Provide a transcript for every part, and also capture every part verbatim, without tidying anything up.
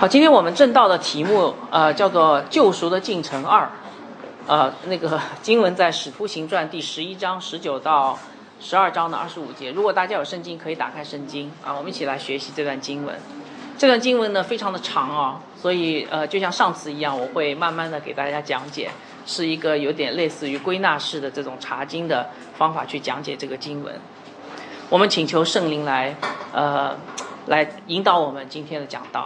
好，今天我们正道的题目呃叫做救赎的进程二，呃那个经文在使徒行传第十一章十九到十二章的二十五节。如果大家有圣经可以打开圣经啊，我们一起来学习这段经文。这段经文呢非常的长啊，所以呃就像上次一样，我会慢慢的给大家讲解，是一个有点类似于归纳式的这种查经的方法去讲解这个经文。我们请求圣灵来呃来引导我们今天的讲道。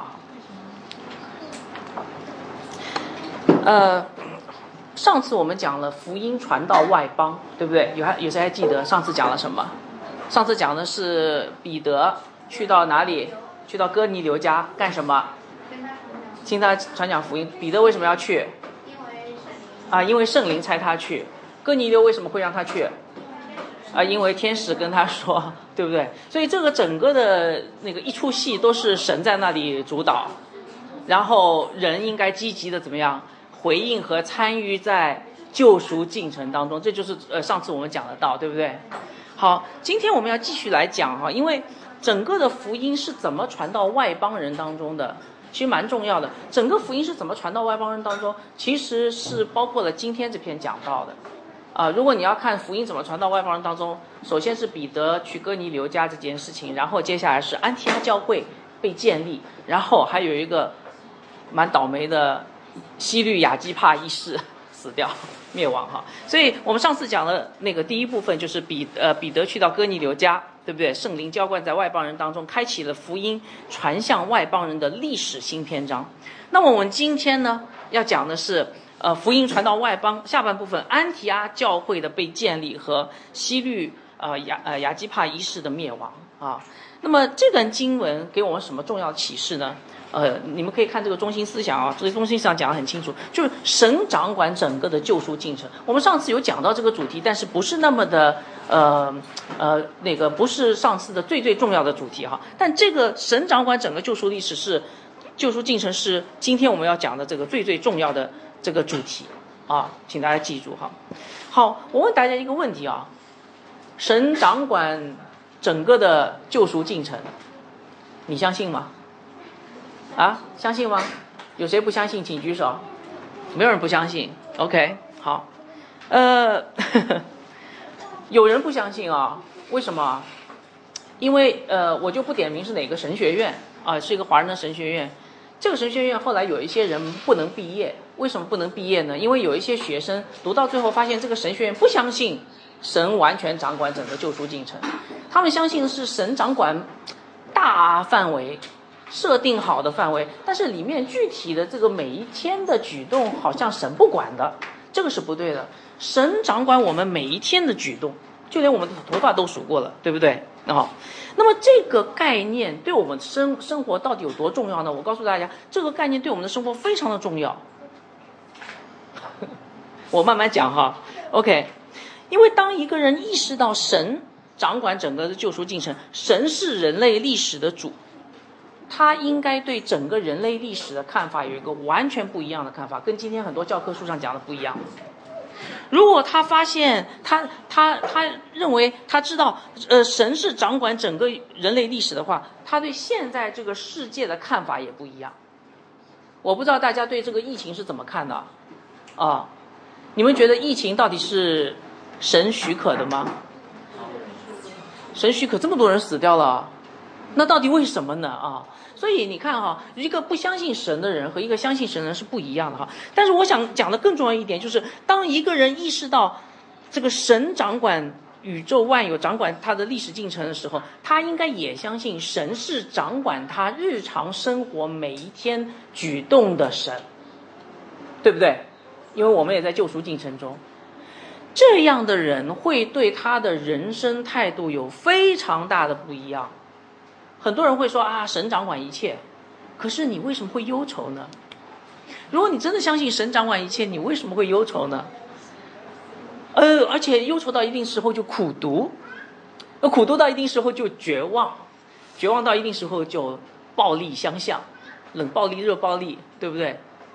呃，上次我们讲了福音传到外邦，对不对？有还有谁还记得上次讲了什么？上次讲的是彼得去到哪里？去到哥尼流家干什么？听他传讲福音。彼得为什么要去？啊，因为圣灵差他去。哥尼流为什么会让他去？啊，因为天使跟他说，对不对？所以这个整个的那个一出戏都是神在那里主导，然后人应该积极的怎么样？回应和参与在救赎进程当中，这就是呃上次我们讲的道，对不对？好，今天我们要继续来讲哈，因为整个的福音是怎么传到外邦人当中的，其实蛮重要的。整个福音是怎么传到外邦人当中，其实是包括了今天这篇讲到的。啊、呃，如果你要看福音怎么传到外邦人当中，首先是彼得去哥尼流家这件事情，然后接下来是安提阿教会被建立，然后还有一个蛮倒霉的西律亚基帕一世死掉灭亡哈，所以我们上次讲的那个第一部分就是彼呃彼得去到哥尼流家，对不对？圣灵浇灌在外邦人当中，开启了福音传向外邦人的历史新篇章。那么我们今天呢要讲的是呃福音传到外邦下半部分，安提阿教会的被建立和西律呃亚呃亚基帕一世的灭亡啊。那么这段经文给我们什么重要启示呢？呃，你们可以看这个中心思想啊，这个中心思想讲得很清楚，就是神掌管整个的救赎进程。我们上次有讲到这个主题，但是不是那么的呃呃那个不是上次的最最重要的主题哈。但这个神掌管整个救赎历史是救赎进程，是今天我们要讲的这个最最重要的这个主题啊，请大家记住哈。好，我问大家一个问题啊，神掌管整个的救赎进程，你相信吗？啊，相信吗？有谁不相信请举手。没有人不相信 OK 好，呃呵呵有人不相信啊，为什么？因为呃我就不点名是哪个神学院啊，是一个华人的神学院。这个神学院后来有一些人不能毕业，为什么不能毕业呢？因为有一些学生读到最后发现这个神学院不相信神完全掌管整个救赎进程，他们相信的是神掌管大范围设定好的范围，但是里面具体的这个每一天的举动好像神不管的，这个是不对的。神掌管我们每一天的举动，就连我们的头发都数过了，对不对？哦，那么这个概念对我们生生活到底有多重要呢？我告诉大家，这个概念对我们的生活非常的重要。我慢慢讲哈 ，OK。因为当一个人意识到神掌管整个的救赎进程，神是人类历史的主，他应该对整个人类历史的看法有一个完全不一样的看法，跟今天很多教科书上讲的不一样。如果他发现他他他认为他知道呃神是掌管整个人类历史的话，他对现在这个世界的看法也不一样。我不知道大家对这个疫情是怎么看的啊？你们觉得疫情到底是神许可的吗？神许可这么多人死掉了，那到底为什么呢？啊，所以你看哈，一个不相信神的人和一个相信神的人是不一样的哈。但是我想讲的更重要一点，就是当一个人意识到这个神掌管宇宙万有，掌管他的历史进程的时候，他应该也相信神是掌管他日常生活每一天举动的神，对不对？因为我们也在救赎进程中。这样的人会对他的人生态度有非常大的不一样。很多人会说啊，神掌管一切，可是你为什么会忧愁呢？如果你真的相信神掌管一切，你为什么会忧愁呢？呃，而且忧愁到一定时候就苦读，呃，苦读到一定时候就绝望，绝望到一定时候就暴力相向，冷暴力、热暴力，对不对？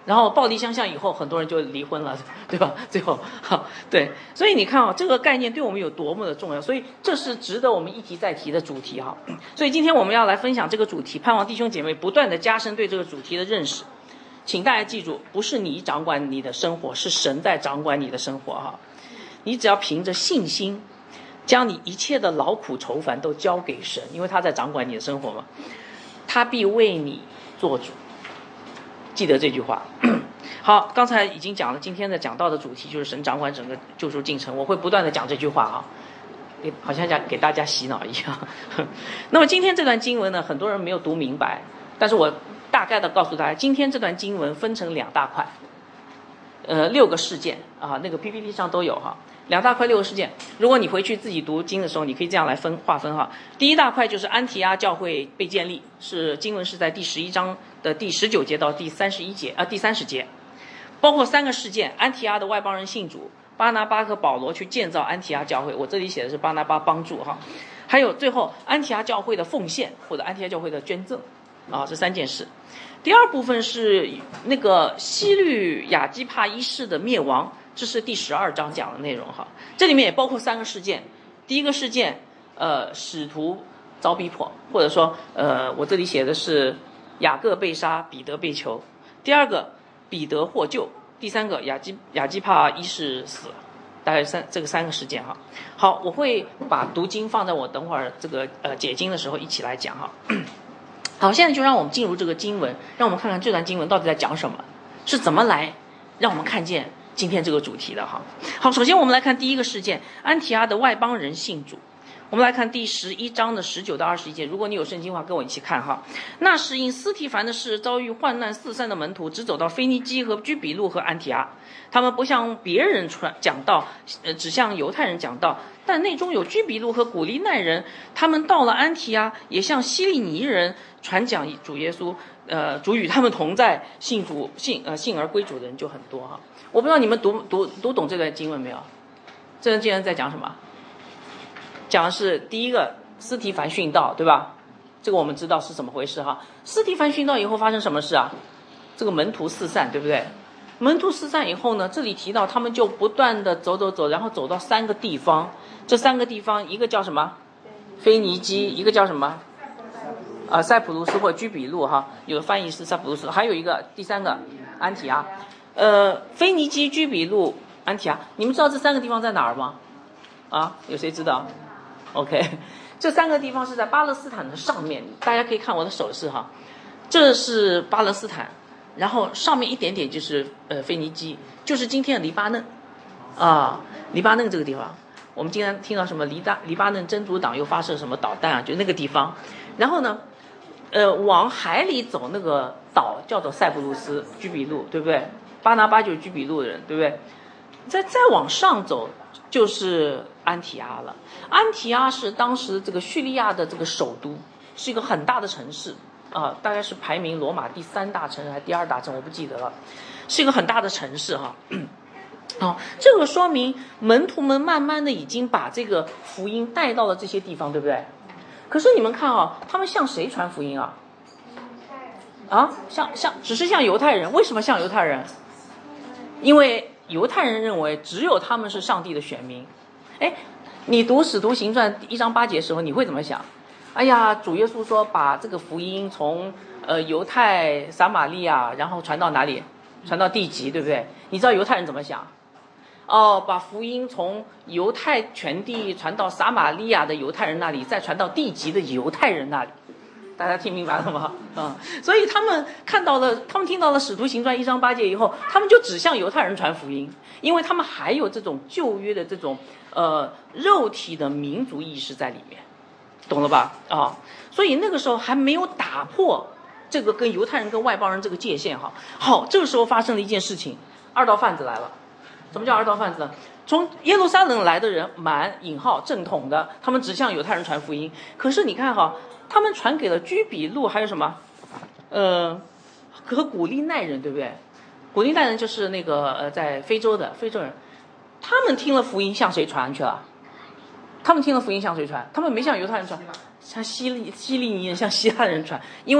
然后暴力相向以后，很多人就离婚了，对吧？最后，好，对，所以你看啊，这个概念对我们有多么的重要，所以这是值得我们一提再提的主题哈。所以今天我们要来分享这个主题，盼望弟兄姐妹不断的加深对这个主题的认识。请大家记住，不是你掌管你的生活，是神在掌管你的生活哈。你只要凭着信心，将你一切的劳苦愁烦都交给神，因为他在掌管你的生活嘛，他必为你做主。记得这句话。好，刚才已经讲了，今天的讲到的主题就是神掌管整个救赎进程，我会不断的讲这句话啊，好像讲给大家洗脑一样。那么今天这段经文呢，很多人没有读明白，但是我大概的告诉大家，今天这段经文分成两大块，呃，六个事件啊，那个 P P T 上都有哈，两大块六个事件。如果你回去自己读经的时候，你可以这样来分划分哈。第一大块就是安提阿教会被建立，是经文是在第十一章的第十九节到第三十一节啊，第三十节，包括三个事件：安提阿的外邦人信主，巴拿巴和保罗去建造安提阿教会，我这里写的是巴拿巴帮助哈，还有最后安提阿教会的奉献或者安提阿教会的捐赠啊，这三件事。第二部分是那个西律亚基帕一世的灭亡，这是第十二章讲的内容哈。这里面也包括三个事件。第一个事件，呃，使徒遭逼迫，或者说，呃，我这里写的是雅各被杀，彼得被囚。第二个，彼得获救。第三个，亚基亚基帕一世死了。大概三这个三个事件哈。好，我会把读经放在我等会儿这个呃解经的时候一起来讲哈。好，现在就让我们进入这个经文，让我们看看这段经文到底在讲什么，是怎么来让我们看见今天这个主题的哈。好，首先我们来看第一个事件，安提阿的外邦人信主。我们来看第十一章的十九到二十一节，如果你有圣经的话，跟我一起看哈。那时因斯提凡的事遭遇患难四散的门徒，只走到腓尼基和居比路和安提阿。他们不向别人传讲道，呃，只向犹太人讲道。但内中有居比路和古利奈人，他们到了安提阿，也向希利尼人传讲主耶稣，呃，主与他们同在，信主信呃信而归主的人就很多哈。我不知道你们读读读懂这段经文没有？这段经文在讲什么？讲的是第一个斯提凡殉道，对吧？这个我们知道是怎么回事哈。斯提凡殉道以后发生什么事啊？这个门徒四散，对不对？门徒四散以后呢，这里提到他们就不断的走走走，然后走到三个地方。这三个地方，一个叫什么？腓尼基，一个叫什么？啊，塞浦路斯或居比路哈，有的翻译是塞浦路斯，还有一个第三个安提阿。呃，腓尼基、居比路、安提阿，你们知道这三个地方在哪儿吗？啊，有谁知道 ？OK， 这三个地方是在巴勒斯坦的上面，大家可以看我的手势哈，这是巴勒斯坦，然后上面一点点就是呃腓尼基，就是今天的黎巴嫩啊，黎巴嫩这个地方。我们经常听到什么黎大黎巴嫩真主党又发射什么导弹啊，就那个地方。然后呢，呃，往海里走那个岛叫做塞浦路斯、居比路，对不对？巴拿巴就是居比路的人，对不对？再再往上走就是安提阿了。安提阿是当时这个叙利亚的这个首都，是一个很大的城市啊、呃，大概是排名罗马第三大城还是第二大城，我不记得了，是一个很大的城市哈。哦，这个说明门徒们慢慢的已经把这个福音带到了这些地方，对不对？可是你们看啊，他们向谁传福音啊？啊，向向只是向犹太人。为什么向犹太人？因为犹太人认为只有他们是上帝的选民。哎，你读《使徒行传》一章八节的时候，你会怎么想？哎呀，主耶稣说把这个福音从呃犹太、撒玛利亚，然后传到哪里？传到地极，对不对？你知道犹太人怎么想？哦，把福音从犹太全地传到撒玛利亚的犹太人那里，再传到地极的犹太人那里，大家听明白了吗？嗯，所以他们看到了，他们听到了《使徒行传》一章八节以后，他们就只向犹太人传福音，因为他们还有这种旧约的这种呃肉体的民族意识在里面，懂了吧？啊、哦，所以那个时候还没有打破这个跟犹太人跟外邦人这个界限哈。好，这个时候发生了一件事情，二道贩子来了。什么叫二道贩子呢？从耶路撒冷来的人，满引号正统的，他们只向犹太人传福音。可是你看哈，他们传给了居比路，还有什么？呃，和古利奈人，对不对？古利奈人就是那个呃，在非洲的非洲人，他们听了福音向谁传去了？他们听了福音向谁传？他们没向犹太人传，向希利希利尼人、向希腊人传，因为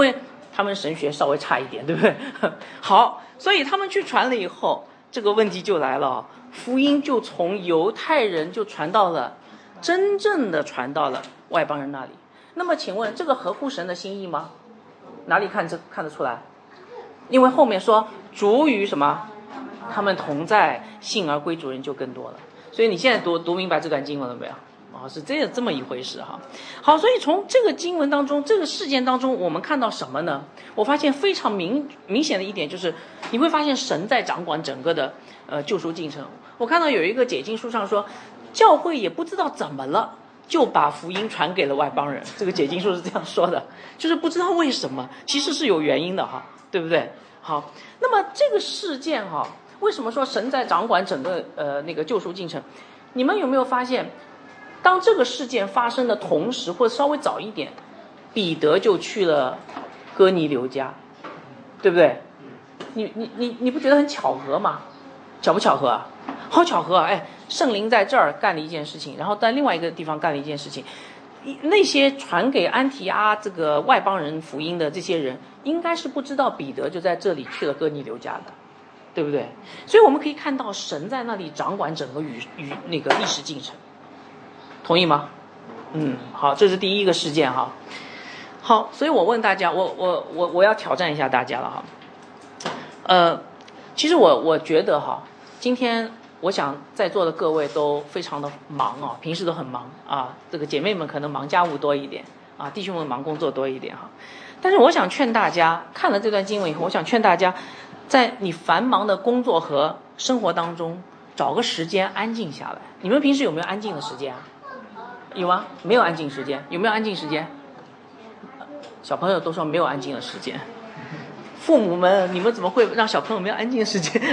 他们神学稍微差一点，对不对？好，所以他们去传了以后，这个问题就来了，福音就从犹太人就传到了，真正的传到了外邦人那里。那么请问这个合乎神的心意吗？哪里看这看得出来？因为后面说主与什么他们同在，信而归主人就更多了。所以你现在读读明白这段经文了没有？哦，是这这么一回事哈。好，所以从这个经文当中，这个事件当中，我们看到什么呢？我发现非常明明显的一点就是，你会发现神在掌管整个的呃救赎进程。我看到有一个解经书上说，教会也不知道怎么了，就把福音传给了外邦人。这个解经书是这样说的，就是不知道为什么，其实是有原因的哈，对不对？好，那么这个事件哈，为什么说神在掌管整个呃那个救赎进程？你们有没有发现？当这个事件发生的同时，或者稍微早一点，彼得就去了哥尼流家，对不对？你你你你不觉得很巧合吗？巧不巧合啊？好巧合啊！哎，圣灵在这儿干了一件事情，然后在另外一个地方干了一件事情。那些传给安提阿这个外邦人福音的这些人，应该是不知道彼得就在这里去了哥尼流家的，对不对？所以我们可以看到神在那里掌管整个与与那个历史进程。同意吗？嗯，好，这是第一个事件哈。好，所以我问大家，我我我我要挑战一下大家了哈。呃，其实我我觉得哈，今天我想在座的各位都非常的忙啊，平时都很忙啊。这个姐妹们可能忙家务多一点啊，弟兄们忙工作多一点哈。但是我想劝大家，看了这段经文以后，我想劝大家，在你繁忙的工作和生活当中，找个时间安静下来。你们平时有没有安静的时间啊？有吗？没有安静时间。有没有安静时间？小朋友都说没有安静的时间。父母们，你们怎么会让小朋友没有安静的时间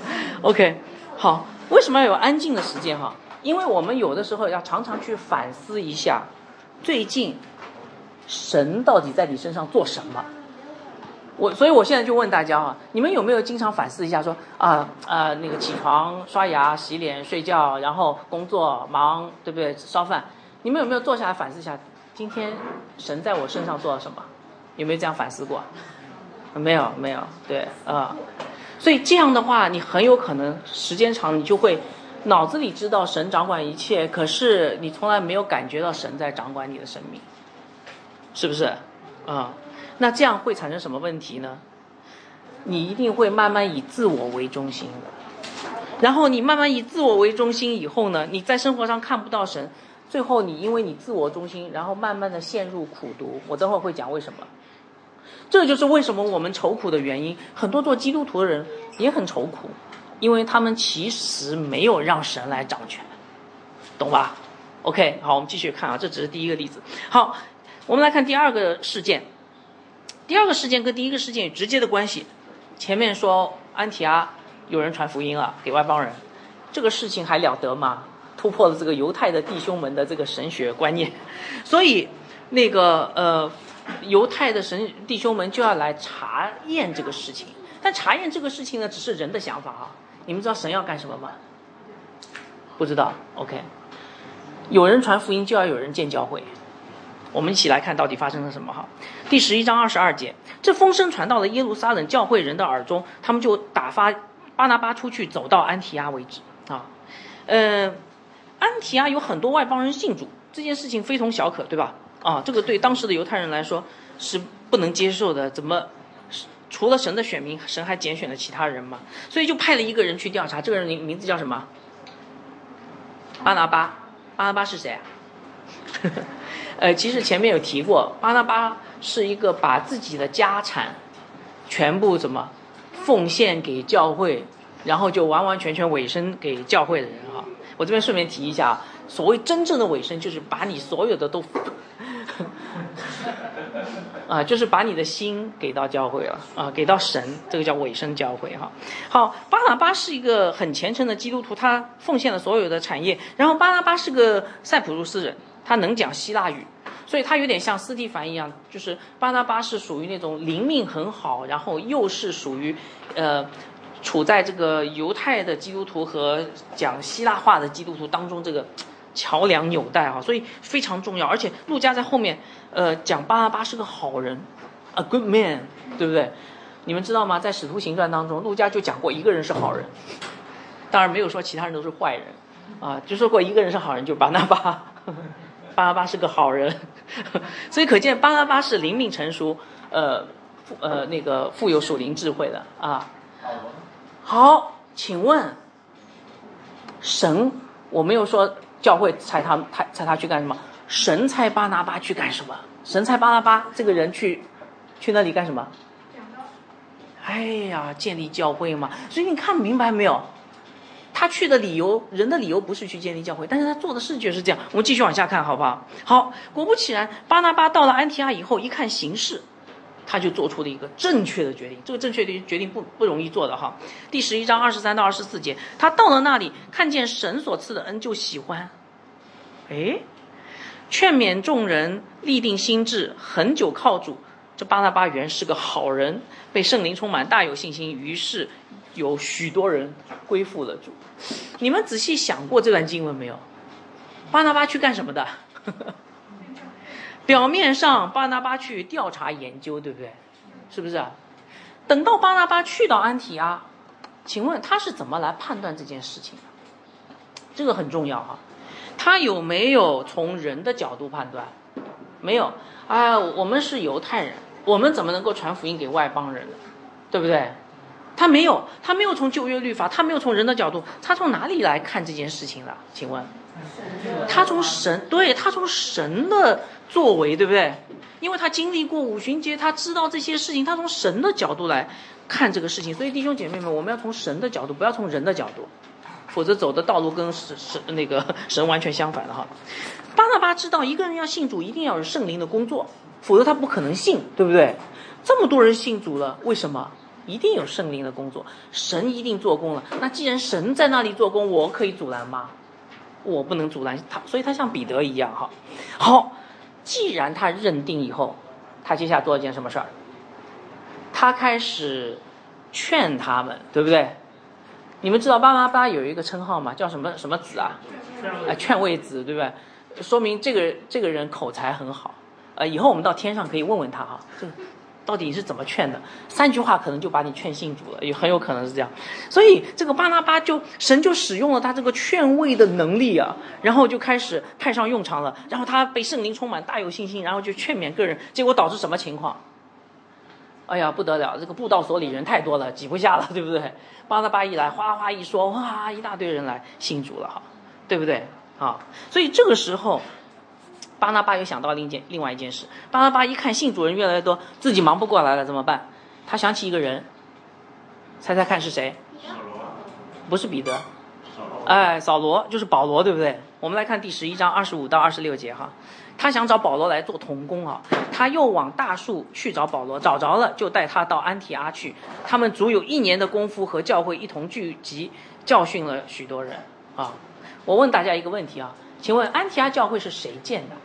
？OK， 好，为什么要有安静的时间哈？因为我们有的时候要常常去反思一下，最近神到底在你身上做什么？我所以，我现在就问大家啊，你们有没有经常反思一下说，说啊啊那个起床、刷牙、洗脸、睡觉，然后工作忙，对不对？烧饭。你们有没有坐下来反思一下，今天神在我身上做了什么？有没有这样反思过？没有，没有，对啊、呃。所以这样的话，你很有可能时间长，你就会脑子里知道神掌管一切，可是你从来没有感觉到神在掌管你的生命，是不是？啊、呃，那这样会产生什么问题呢？你一定会慢慢以自我为中心的，然后你慢慢以自我为中心以后呢，你在生活上看不到神。最后你因为你自我中心，然后慢慢的陷入苦毒。我等会儿会讲为什么。这就是为什么我们愁苦的原因。很多做基督徒的人也很愁苦，因为他们其实没有让神来掌权，懂吧 ？OK， 好，我们继续看啊，这只是第一个例子。好，我们来看第二个事件。第二个事件跟第一个事件有直接的关系。前面说安提阿有人传福音了给外邦人，这个事情还了得吗？突破了这个犹太的弟兄们的这个神学观念，所以那个呃犹太的神弟兄们就要来查验这个事情。但查验这个事情呢，只是人的想法啊。你们知道神要干什么吗？不知道 OK， 有人传福音就要有人建教会。我们一起来看到底发生了什么哈。第十一章二十二节，这风声传到了耶路撒冷教会人的耳中，他们就打发巴拿巴出去，走到安提阿为止啊。呃安提阿有很多外邦人信主，这件事情非同小可，对吧？啊，这个对当时的犹太人来说是不能接受的。怎么除了神的选民，神还拣选了其他人吗？所以就派了一个人去调查。这个人名名字叫什么？巴拿巴。巴拿巴是谁啊？呃，其实前面有提过，巴拿巴是一个把自己的家产全部怎么奉献给教会，然后就完完全全委身给教会的人哈。我这边顺便提一下，所谓真正的委身，就是把你所有的都啊，就是把你的心给到教会了啊，给到神，这个叫委身教会哈。好，巴拿巴是一个很虔诚的基督徒，他奉献了所有的产业。然后巴拿巴是个塞浦路斯人，他能讲希腊语，所以他有点像斯蒂凡一样，就是巴拿巴是属于那种灵命很好，然后又是属于呃。处在这个犹太的基督徒和讲希腊话的基督徒当中，这个桥梁纽带哈，所以非常重要。而且路加在后面呃讲巴拿巴是个好人 a good man， 对不对？你们知道吗？在使徒行传当中，路加就讲过一个人是好人，当然没有说其他人都是坏人啊，就说过一个人是好人，就是巴拿巴。巴拿巴是个好人，所以可见巴拿巴是灵命成熟，呃呃那个富有属灵智慧的啊。好，请问神，我没有说教会差他差差他去干什么，神差巴拿巴去干什么？神差巴拿巴这个人去去那里干什么？哎呀，建立教会嘛。所以你看明白没有？他去的理由，人的理由不是去建立教会，但是他做的事却是这样。我们继续往下看，好不好？好，果不其然，巴拿巴到了安提阿以后，一看形势，他就做出了一个正确的决定。这个正确的决定不不容易做的哈。第十一章二十三到二十四节，他到了那里，看见神所赐的恩，就喜欢，哎，劝勉众人，立定心志，恒久靠主。这巴拿巴原是个好人，被圣灵充满，大有信心，于是有许多人归附了主。你们仔细想过这段经文没有？巴拿巴去干什么的？表面上巴拿巴去调查研究，对不对？是不是啊？等到巴拿巴去到安提阿，请问他是怎么来判断这件事情的？这个很重要哈。他有没有从人的角度判断？没有啊，我们是犹太人，我们怎么能够传福音给外邦人呢？对不对？他没有，他没有从旧约律法，他没有从人的角度，他从哪里来看这件事情的？请问，他从神，对，他从神的作为，对不对？因为他经历过五旬节，他知道这些事情，他从神的角度来看这个事情。所以弟兄姐妹们，我们要从神的角度，不要从人的角度，否则走的道路跟神神那个神完全相反的哈。巴拿巴知道一个人要信主，一定要有圣灵的工作，否则他不可能信，对不对？这么多人信主了，为什么？一定有圣灵的工作，神一定做工了。那既然神在那里做工，我可以阻拦吗？我不能阻拦他，所以他像彼得一样哈。好，既然他认定以后，他接下来做一件什么事儿？他开始劝他们，对不对？你们知道巴拿巴有一个称号吗？叫什么什么子啊？啊，劝慰子，对不对？说明这个这个人口才很好。呃，以后我们到天上可以问问他哈，这个到底是怎么劝的？三句话可能就把你劝信主了，也很有可能是这样。所以这个巴拿巴就神就使用了他这个劝慰的能力啊，然后就开始派上用场了。然后他被圣灵充满，大有信心，然后就劝勉个人，结果导致什么情况？哎呀，不得了！这个布道所里人太多了，挤不下了，对不对？巴拿巴一来，哗啦哗一说，哇，一大堆人来信主了哈，对不对？啊，所以这个时候，巴拿巴又想到另一件另外一件事。巴拿巴一看信主人越来越多，自己忙不过来了，怎么办？他想起一个人，猜猜看是谁？不是彼得，哎，扫罗，就是保罗，对不对？我们来看第十一章二十五到二十六节哈。他想找保罗来做同工啊，他又往大树去找保罗，找着了就带他到安提阿去。他们足有一年的功夫和教会一同聚集，教训了许多人啊。我问大家一个问题啊，请问安提阿教会是谁建的？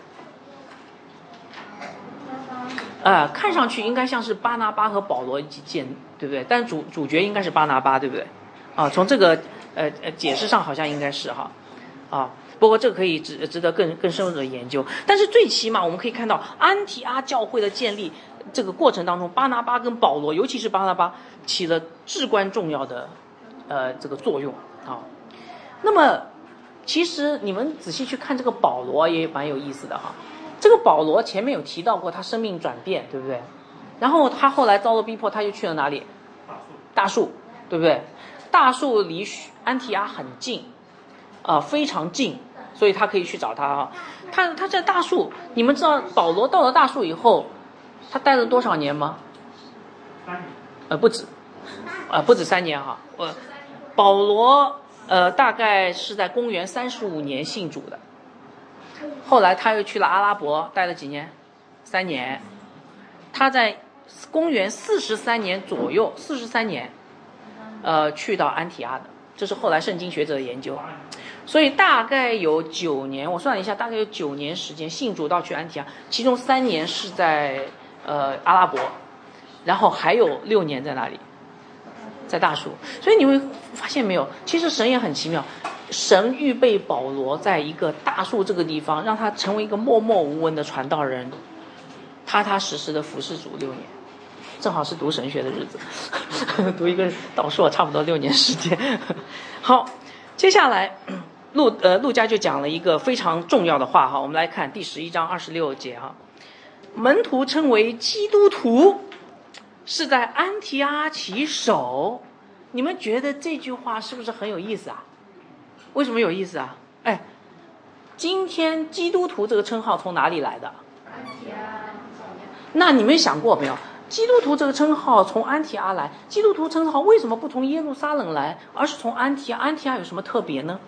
呃，看上去应该像是巴拿巴和保罗一起建，对不对？但主主角应该是巴拿巴，对不对？啊，从这个呃呃解释上好像应该是哈，啊。不过这个可以值值得更更深入的研究，但是最起码我们可以看到安提阿教会的建立这个过程当中，巴拿巴跟保罗，尤其是巴拿巴起了至关重要的呃这个作用啊。那么其实你们仔细去看这个保罗也蛮有意思的哈。这个保罗前面有提到过他生命转变，对不对？然后他后来遭了逼迫，他就去了哪里？大树，对不对？大树离安提阿很近。啊、呃，非常近，所以他可以去找他啊。他他在大树，你们知道保罗到了大树以后，他待了多少年吗？三年。呃，不止，呃，不止三年哈。呃，保罗呃大概是在公元三十五年信主的，后来他又去了阿拉伯，待了几年？三年。他在公元四十三年左右，四十三年，呃，去到安提阿的，这是后来圣经学者的研究。所以大概有九年，我算了一下，大概有九年时间信主到去安提阿，其中三年是在呃阿拉伯，然后还有六年在哪里？在大树。所以你会发现没有，其实神也很奇妙，神预备保罗在一个大树这个地方，让他成为一个默默无闻的传道人， 踏踏实实的服侍主六年，正好是读神学的日子，读一个导硕差不多六年时间。好，接下来路呃路加就讲了一个非常重要的话哈，我们来看第十一章二十六节哈，门徒称为基督徒，是在安提阿起手。你们觉得这句话是不是很有意思啊？为什么有意思啊？哎，今天基督徒这个称号从哪里来的？那你们想过没有？基督徒这个称号从安提阿来，基督徒称号为什么不从耶路撒冷来，而是从安提阿？安提阿有什么特别呢？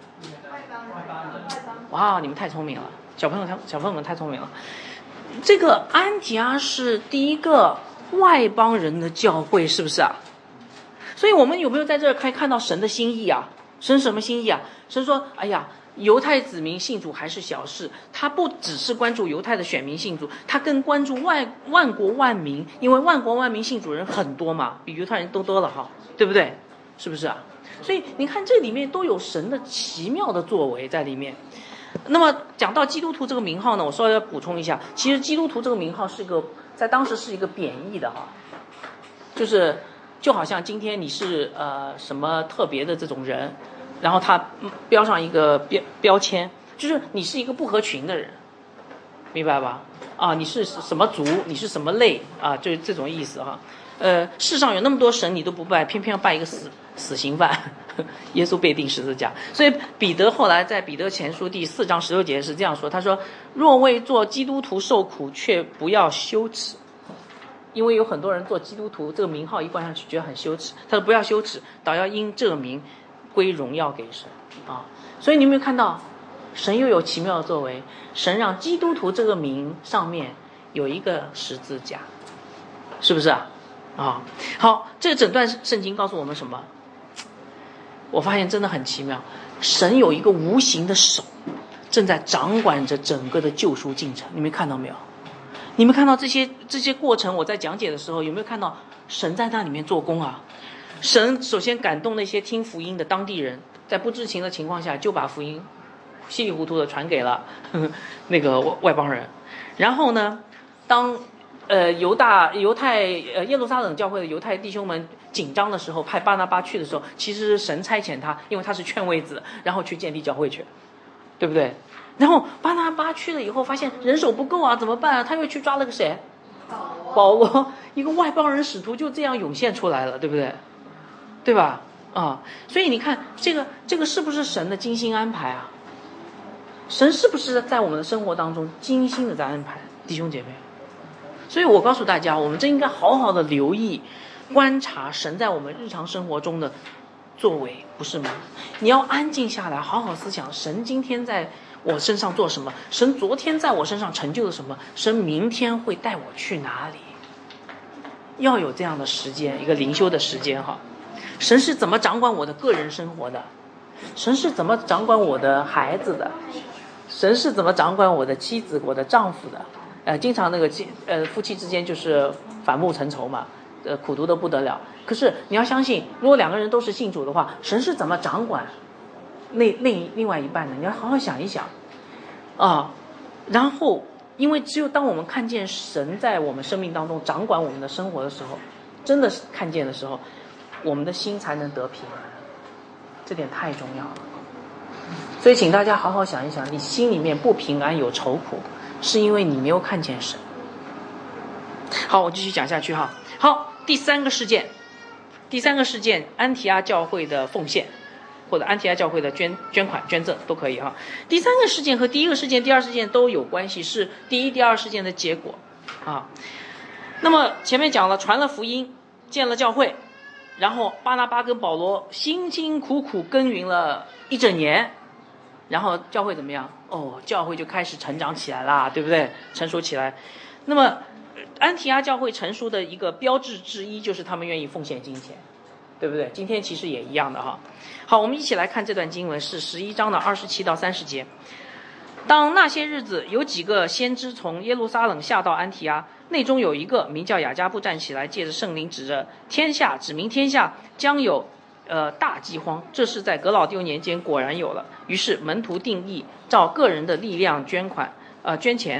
哇，你们太聪明了，小朋友小朋友们太聪明了。这个安提阿是第一个外邦人的教会，是不是啊？所以我们有没有在这儿可以看到神的心意啊？神什么心意啊？神说，哎呀，犹太子民信主还是小事，他不只是关注犹太的选民信主，他更关注万万国万民，因为万国万民信主人很多嘛，比犹太人都多了哈，对不对？是不是啊？所以你看这里面都有神的奇妙的作为在里面。那么讲到基督徒这个名号呢，我稍微要补充一下，其实基督徒这个名号是一个在当时是一个贬义的哈，就是就好像今天你是呃什么特别的这种人，然后他标上一个标标签，就是你是一个不合群的人，明白吧？啊，你是什么族，你是什么类啊，就是这种意思哈。呃，世上有那么多神你都不拜，偏偏要拜一个死死刑犯，耶稣被钉十字架。所以彼得后来在彼得前书第四章十六节是这样说，他说：若为做基督徒受苦，却不要羞耻。因为有很多人做基督徒这个名号一冠上去觉得很羞耻，他说不要羞耻，倒要因这名归荣耀给神啊。所以你有没有看到神又有奇妙的作为，神让基督徒这个名上面有一个十字架，是不是啊？啊，好，这个整段圣经告诉我们什么？我发现真的很奇妙，神有一个无形的手正在掌管着整个的救赎进程，你们看到没有？你们看到这些这些过程，我在讲解的时候有没有看到神在那里面做工啊？神首先感动那些听福音的当地人，在不知情的情况下就把福音稀里糊涂的传给了呵呵那个外邦人。然后呢，当呃犹大犹太呃耶路撒冷教会的犹太弟兄们紧张的时候，派巴拿巴去的时候，其实是神差遣他，因为他是劝慰子，然后去建立教会去，对不对？然后巴拿巴去了以后，发现人手不够啊，怎么办啊？他又去抓了个谁？保罗，一个外邦人使徒就这样涌现出来了，对不对？对吧？啊，所以你看这个这个是不是神的精心安排啊？神是不是在我们的生活当中精心的在安排，弟兄姐妹？所以我告诉大家，我们真应该好好的留意观察神在我们日常生活中的作为，不是吗？你要安静下来，好好思想神今天在我身上做什么，神昨天在我身上成就了什么，神明天会带我去哪里，要有这样的时间，一个灵修的时间哈。神是怎么掌管我的个人生活的？神是怎么掌管我的孩子的？神是怎么掌管我的妻子、我的丈夫的？呃，经常那个呃夫妻之间就是反目成仇嘛，呃苦毒的不得了。可是你要相信，如果两个人都是信主的话，神是怎么掌管那另另外一半的？你要好好想一想啊。然后，因为只有当我们看见神在我们生命当中掌管我们的生活的时候，真的是看见的时候，我们的心才能得平安。这点太重要了。所以请大家好好想一想，你心里面不平安有愁苦，是因为你没有看见神。好，我继续讲下去哈。好，第三个事件，第三个事件，安提阿教会的奉献，或者安提阿教会的捐捐款捐赠都可以哈。第三个事件和第一个事件、第二事件都有关系，是第一、第二事件的结果啊。那么前面讲了，传了福音，建了教会，然后巴拿巴跟保罗辛辛苦苦耕耘了一整年，然后教会怎么样？哦，教会就开始成长起来啦，对不对？成熟起来。那么安提阿教会成熟的一个标志之一就是他们愿意奉献金钱，对不对？今天其实也一样的哈。好，我们一起来看这段经文，是十一章的二十七到三十节。当那些日子，有几个先知从耶路撒冷下到安提阿，内中有一个名叫雅加布站起来，借着圣灵指着天下，指明天下将有呃大饥荒，这是在革老丢年间果然有了。于是门徒定义照个人的力量捐款，呃捐钱，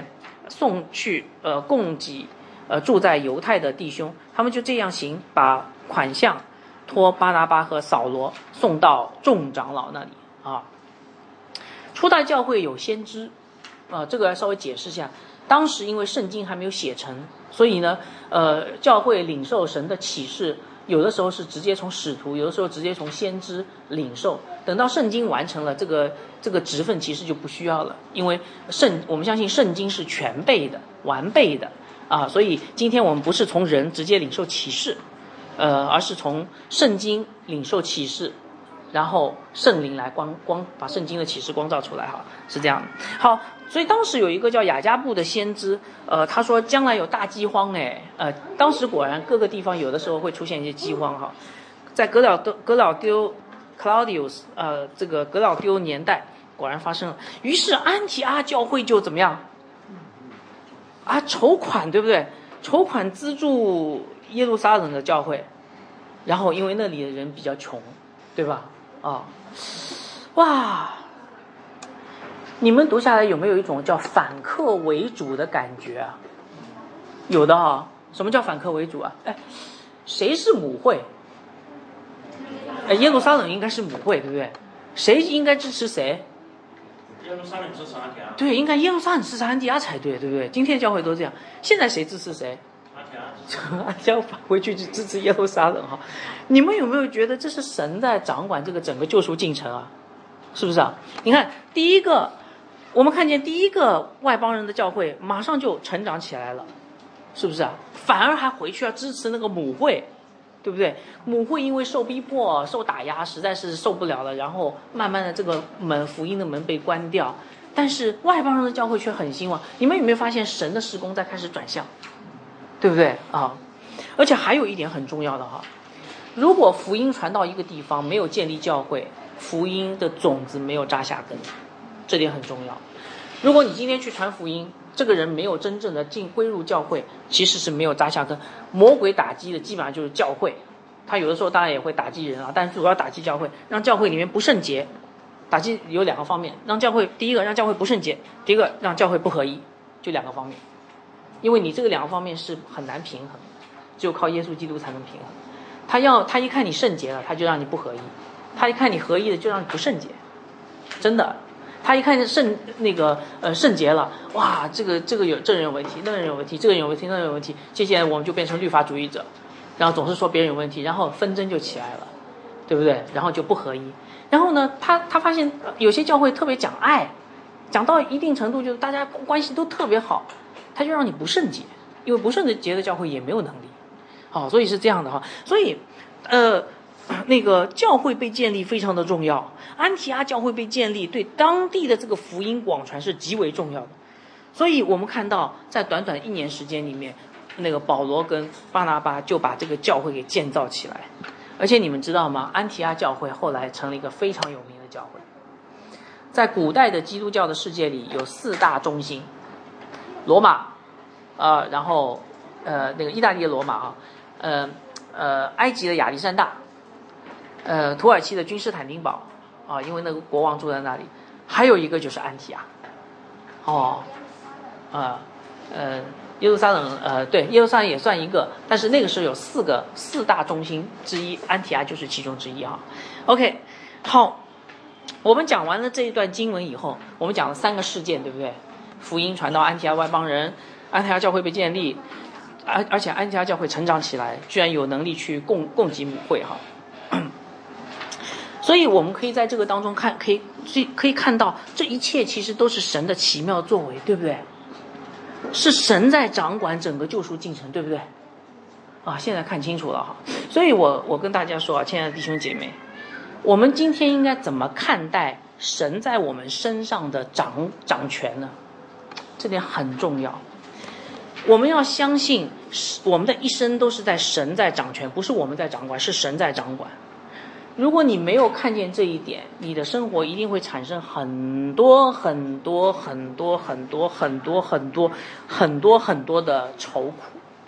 送去呃供给呃住在犹太的弟兄，他们就这样行，把款项托巴拿巴和扫罗送到众长老那里啊。初代教会有先知啊，这个要稍微解释一下。当时因为圣经还没有写成，所以呢，呃，教会领受神的启示，有的时候是直接从使徒，有的时候直接从先知领受。等到圣经完成了，这个这个职分其实就不需要了，因为圣我们相信圣经是全备的、完备的啊，所以今天我们不是从人直接领受启示，呃，而是从圣经领受启示。然后圣灵来光光把圣经的启示光照出来，哈，是这样的。好，所以当时有一个叫雅加布的先知，呃，他说将来有大饥荒，哎，呃，当时果然各个地方有的时候会出现一些饥荒，哈，在格老丢格老丢 Claudius 呃这个格老丢年代果然发生了，于是安提阿教会就怎么样啊，筹款，对不对？筹款资助耶路撒冷的教会，然后因为那里的人比较穷，对吧？啊，哇！你们读下来有没有一种叫反客为主的感觉啊？有的啊。什么叫反客为主啊？哎，谁是母会？哎，耶路撒冷应该是母会，对不对？谁应该支持谁？ 耶路撒冷支持安提阿。 对，应该耶路撒冷支持安提阿才对，对不对？今天教会都这样。现在谁支持谁？ 安提阿。 安提阿返回去去支持耶路撒冷哈。你们有没有觉得这是神在掌管这个整个救赎进程啊？是不是啊？你看第一个，我们看见第一个外邦人的教会马上就成长起来了，是不是啊？反而还回去要支持那个母会，对不对？母会因为受逼迫、受打压，实在是受不了了，然后慢慢的这个门福音的门被关掉。但是外邦人的教会却很兴旺。你们有没有发现神的事工在开始转向？对不对啊？而且还有一点很重要的哈，如果福音传到一个地方没有建立教会，福音的种子没有扎下根，这点很重要。如果你今天去传福音，这个人没有真正的进归入教会，其实是没有扎下根。魔鬼打击的基本上就是教会，他有的时候当然也会打击人啊，但主要打击教会，让教会里面不圣洁。打击有两个方面，让教会第一个让教会不圣洁，第一个让教会不合一，就两个方面。因为你这个两个方面是很难平衡，只有靠耶稣基督才能平衡。他要他一看你圣洁了，他就让你不合一；他一看你合一了，就让你不圣洁。真的，他一看圣那个呃圣洁了，哇，这个这个有这人有问题，那个人有问题，这个人有问题，那个人有问题，接下来我们就变成律法主义者，然后总是说别人有问题，然后纷争就起来了，对不对？然后就不合一。然后呢，他他发现有些教会特别讲爱，讲到一定程度，就是大家关系都特别好，他就让你不圣洁，因为不圣洁的教会也没有能力。好，所以是这样的哈。所以，呃，那个教会被建立非常的重要，安提阿教会被建立，对当地的这个福音广传是极为重要的。所以我们看到，在短短一年时间里面，那个保罗跟巴拿巴就把这个教会给建造起来。而且你们知道吗？安提阿教会后来成了一个非常有名的教会。在古代的基督教的世界里，有四大中心：罗马，呃，然后呃那个意大利的罗马啊，呃呃埃及的亚历山大，呃土耳其的君士坦丁堡啊，因为那个国王住在那里。还有一个就是安提阿，哦，啊呃。耶路撒冷，呃，对，耶路撒冷也算一个，但是那个时候有四个四大中心之一，安提阿就是其中之一哈。OK， 好，我们讲完了这一段经文以后，我们讲了三个事件，对不对？福音传到安提阿外邦人，安提阿教会被建立，而而且安提阿教会成长起来，居然有能力去供供给母会哈。所以我们可以在这个当中看，可以可以看到这一切其实都是神的奇妙作为，对不对？是神在掌管整个救赎进程，对不对？啊，现在看清楚了哈。所以我我跟大家说啊，亲爱的弟兄姐妹，我们今天应该怎么看待神在我们身上的掌掌权呢？这点很重要。我们要相信，我们的一生都是在神在掌权，不是我们在掌管，是神在掌管。如果你没有看见这一点，你的生活一定会产生很多很多很多很多很多很多很多很多的愁苦。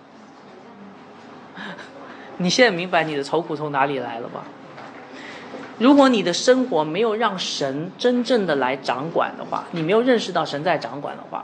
你现在明白你的愁苦从哪里来了吧？如果你的生活没有让神真正的来掌管的话，你没有认识到神在掌管的话，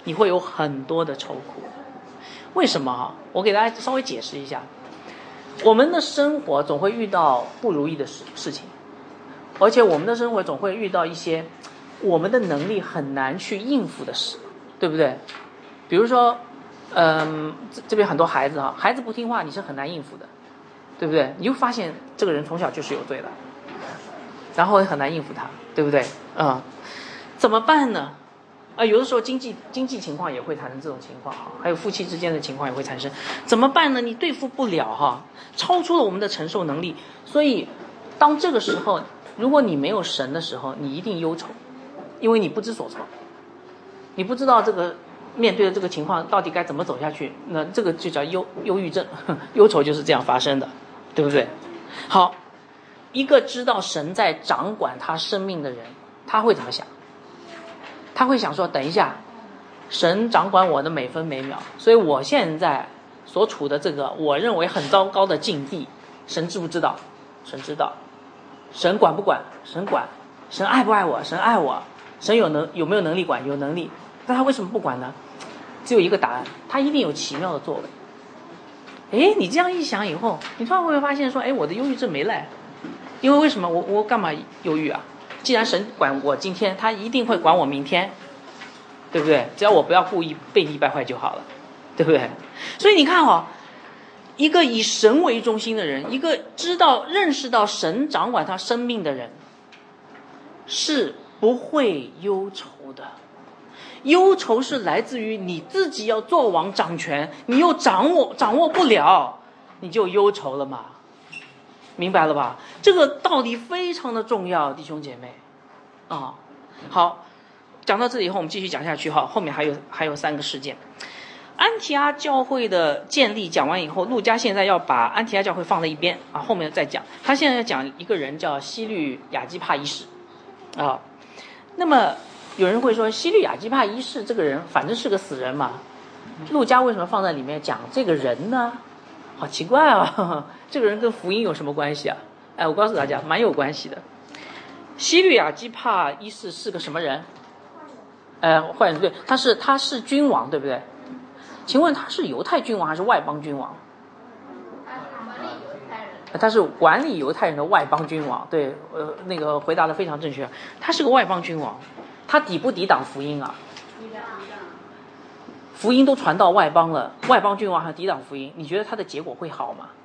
你会有很多的愁苦。为什么啊？我给大家稍微解释一下。我们的生活总会遇到不如意的事事情，而且我们的生活总会遇到一些我们的能力很难去应付的事，对不对？比如说，嗯，这这边很多孩子哈，孩子不听话，你是很难应付的，对不对？你就发现这个人从小就是有罪的，然后很难应付他，对不对？啊、嗯，怎么办呢？啊，有的时候经济经济情况也会产生这种情况哈，还有夫妻之间的情况也会产生，怎么办呢？你对付不了哈，超出了我们的承受能力，所以当这个时候，如果你没有神的时候，你一定忧愁，因为你不知所措，你不知道这个面对的这个情况到底该怎么走下去，那这个就叫忧忧郁症，忧愁就是这样发生的，对不对？好，一个知道神在掌管他生命的人，他会怎么想？他会想说，等一下，神掌管我的每分每秒，所以我现在所处的这个我认为很糟糕的境地，神知不知道？神知道。神管不管？神管。神爱不爱我？神爱我。神有能有没有能力管？有能力。但他为什么不管呢？只有一个答案，他一定有奇妙的作为。诶，你这样一想以后，你突然会发现说，诶，我的忧郁症没来，因为为什么我我干嘛忧郁啊？既然神管我今天，他一定会管我明天，对不对？只要我不要故意背逆败坏就好了，对不对？所以你看哦，一个以神为中心的人，一个知道认识到神掌管他生命的人，是不会忧愁的。忧愁是来自于你自己要做王掌权，你又掌握掌握不了，你就忧愁了嘛。明白了吧？这个道理非常的重要，弟兄姐妹啊、哦。好，讲到这里以后，我们继续讲下去哈。后面还有还有三个事件。安提阿教会的建立讲完以后，路加现在要把安提阿教会放在一边啊，后面再讲。他现在要讲一个人叫西律亚基帕一世啊。那么有人会说，西律亚基帕一世这个人反正是个死人嘛，路加为什么放在里面讲这个人呢？好奇怪啊、哦！这个人跟福音有什么关系啊？哎，我告诉大家，蛮有关系的。西律亚基帕一世是个什么人？呃，坏人对，他是他是君王，对不对？请问他是犹太君王还是外邦君王？他是管理犹太人的外邦君王。对，呃，那个回答的非常正确。他是个外邦君王，他抵不抵挡福音啊？福音都传到外邦了，外邦君王还抵挡福音，你觉得他的结果会好吗？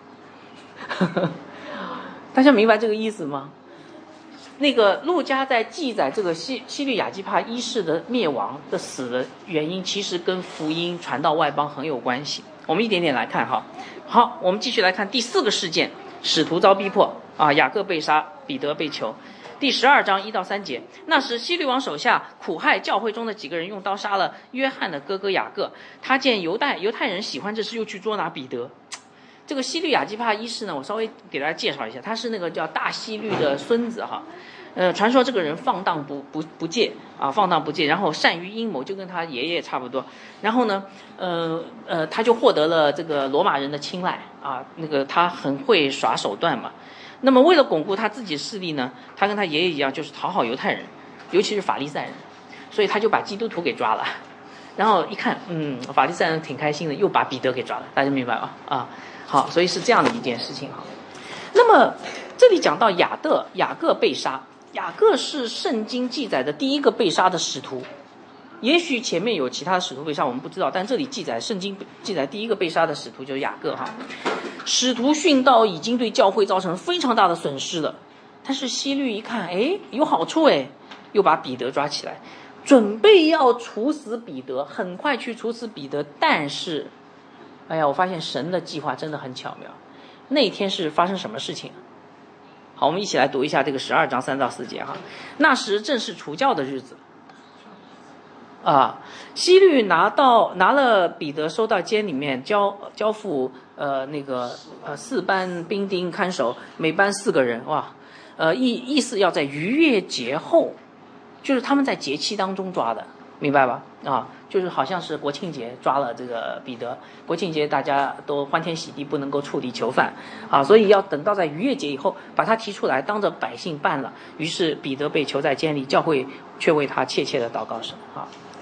大家明白这个意思吗？那个路加在记载这个西西律亚基帕一世的灭亡的死的原因，其实跟福音传到外邦很有关系。我们一点点来看哈。好，我们继续来看第四个事件：使徒遭逼迫啊，雅各被杀，彼得被囚。第十二章一到三节，那时希律王手下苦害教会中的几个人，用刀杀了约翰的哥哥雅各。他见犹太犹太人喜欢这事，又去捉拿彼得。这个西律亚基帕一世呢，我稍微给大家介绍一下，他是那个叫大希律的孙子哈。呃，传说这个人放荡不不不戒啊，放荡不戒，然后善于阴谋，就跟他爷爷差不多。然后呢，呃呃，他就获得了这个罗马人的青睐啊，那个他很会耍手段嘛。那么为了巩固他自己势力呢，他跟他爷爷一样，就是讨好犹太人，尤其是法利赛人，所以他就把基督徒给抓了。然后一看，嗯，法利赛人挺开心的，又把彼得给抓了，大家明白吗？啊，好，所以是这样的一件事情哈。那么这里讲到雅各，雅各被杀，雅各是圣经记载的第一个被杀的使徒。也许前面有其他使徒被杀，我们不知道，但这里记载圣经记载第一个被杀的使徒就是雅各哈。使徒殉道已经对教会造成非常大的损失了，但是希律一看，哎，有好处哎，又把彼得抓起来，准备要处死彼得，很快去处死彼得。但是，哎呀，我发现神的计划真的很巧妙。那天是发生什么事情？好，我们一起来读一下这个十二章三到四节哈。那时正是除酵的日子。啊，希律拿到拿了彼得，收到监里面，交交付呃那个呃四班兵丁看守，每班四个人，哇，呃意意思要在逾越节后，就是他们在节期当中抓的，明白吧？啊，就是好像是国庆节抓了这个彼得，国庆节大家都欢天喜地，不能够处理囚犯啊，所以要等到在逾越节以后把他提出来，当着百姓办了。于是彼得被囚在监里，教会却为他切切的祷告神啊。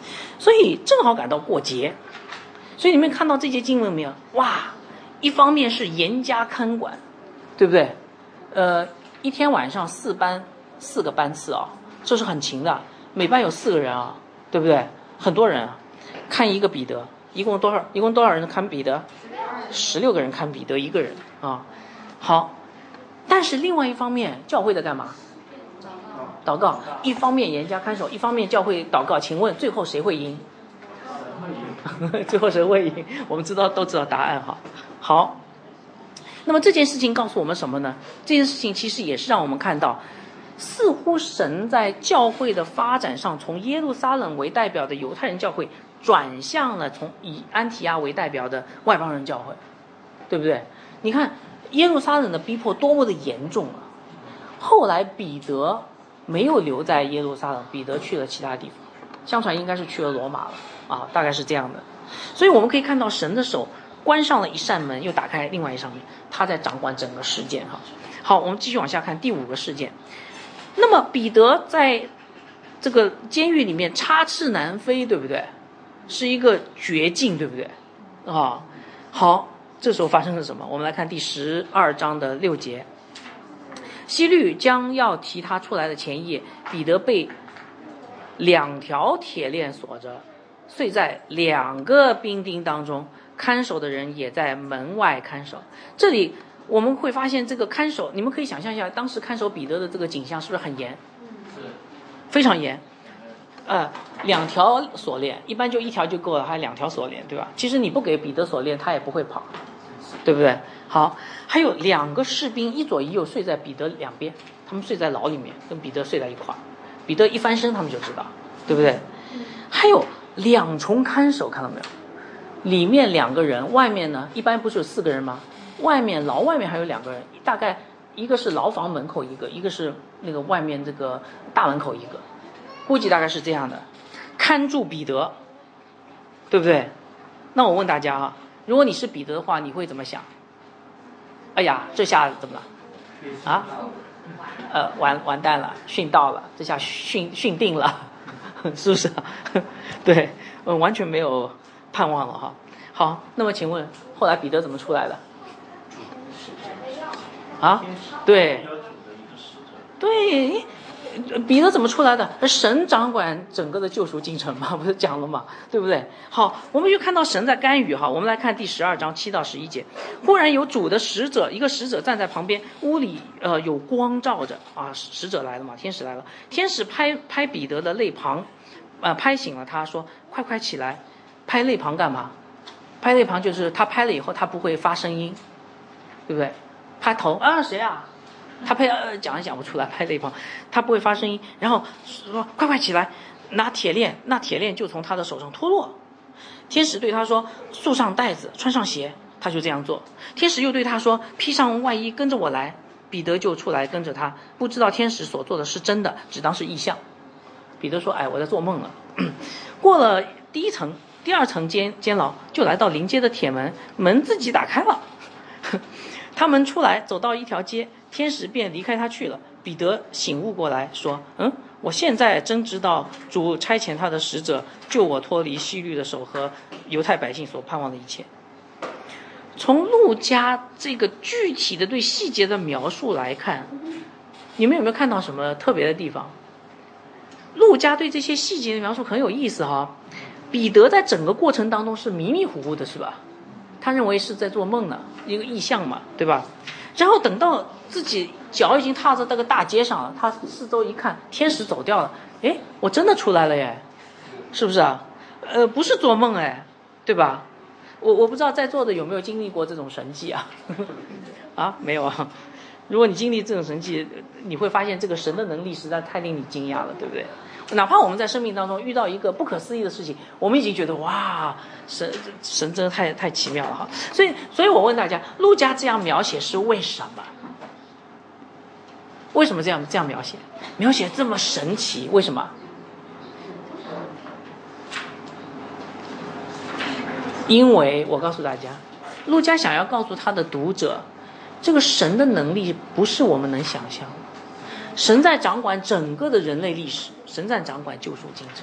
所以正好赶到过节，所以你们看到这节经文没有？哇，一方面是严加看管，对不对？呃，一天晚上四班四个班次啊，这是很勤的，每班有四个人啊，对不对？很多人啊，看一个彼得，一共多少？一共多少人看彼得？十六个人看彼得一个人啊。好，但是另外一方面，教会在干嘛？祷告。一方面严加看守，一方面教会祷告。请问最后谁会赢？最后谁会赢？我们知道都知道答案哈。好，那么这件事情告诉我们什么呢？这件事情其实也是让我们看到，似乎神在教会的发展上，从耶路撒冷为代表的犹太人教会，转向了从以安提阿为代表的外邦人教会，对不对？你看耶路撒冷的逼迫多么的严重啊！后来彼得没有留在耶路撒冷，彼得去了其他地方，相传应该是去了罗马了啊，大概是这样的。所以我们可以看到神的手关上了一扇门，又打开另外一扇门，他在掌管整个事件哈。好，我们继续往下看第五个事件。那么彼得在这个监狱里面插翅难飞，对不对？是一个绝境，对不对？啊，好，这时候发生了什么？我们来看第十二章的六节。希律将要提他出来的前夜，彼得被两条铁链锁着，睡在两个兵丁当中，看守的人也在门外看守。这里我们会发现，这个看守，你们可以想象一下，当时看守彼得的这个景象是不是很严？非常严。呃，两条锁链，一般就一条就够了，还有两条锁链，对吧？其实你不给彼得锁链，他也不会跑，对不对？好，还有两个士兵一左一右睡在彼得两边，他们睡在牢里面，跟彼得睡在一块儿。彼得一翻身，他们就知道，对不对？还有两重看守，看到没有？里面两个人，外面呢，一般不是有四个人吗？外面牢外面还有两个人，大概一个是牢房门口一个，一个是那个外面这个大门口一个，估计大概是这样的，看住彼得，对不对？那我问大家啊，如果你是彼得的话，你会怎么想？哎呀，这下怎么了？啊？呃，完完蛋了，殉道了，这下殉殉定了，是不是？对，嗯，完全没有盼望了哈。好，那么请问后来彼得怎么出来的？啊？对，对。彼得怎么出来的？神掌管整个的救赎进程嘛，不是讲了嘛，对不对？好，我们就看到神在干预哈。我们来看第十二章七到十一节。忽然有主的使者，一个使者站在旁边，屋里呃有光照着啊，使者来了嘛，天使来了。天使拍拍彼得的肋旁，呃，拍醒了他，说：“快快起来！”拍肋旁干嘛？拍肋旁就是他拍了以后，他不会发声音，对不对？拍头啊，谁啊？他拍呃讲也讲不出来，拍肋旁，他不会发声音，然后说快快起来，拿铁链，那铁链就从他的手上脱落。天使对他说，束上带子，穿上鞋，他就这样做。天使又对他说，披上外衣，跟着我来。彼得就出来跟着他，不知道天使所做的是真的，只当是异象。彼得说，哎，我在做梦了。过了第一层第二层监监牢，就来到临街的铁门，门自己打开了。他们出来走到一条街，天使便离开他去了。彼得醒悟过来说，嗯，我现在真知道主差遣他的使者救我脱离希律的手和犹太百姓所盼望的一切。从路加这个具体的对细节的描述来看，你们有没有看到什么特别的地方？路加对这些细节的描述很有意思哈。彼得在整个过程当中是迷迷糊糊的，是吧？他认为是在做梦呢，一个意象嘛，对吧？然后等到自己脚已经踏在这个大街上了，他四周一看，天使走掉了，诶，我真的出来了耶，是不是啊？呃，不是做梦哎，对吧？我我不知道在座的有没有经历过这种神迹啊？啊，没有啊。如果你经历这种神迹，你会发现这个神的能力实在太令你惊讶了，对不对？哪怕我们在生命当中遇到一个不可思议的事情，我们已经觉得哇，神神真的太太奇妙了哈。所以，所以我问大家，路加这样描写是为什么？为什么这样这样描写？描写这么神奇，为什么？因为我告诉大家，路加想要告诉他的读者，这个神的能力不是我们能想象的。神在掌管整个的人类历史，神在掌管救赎进程。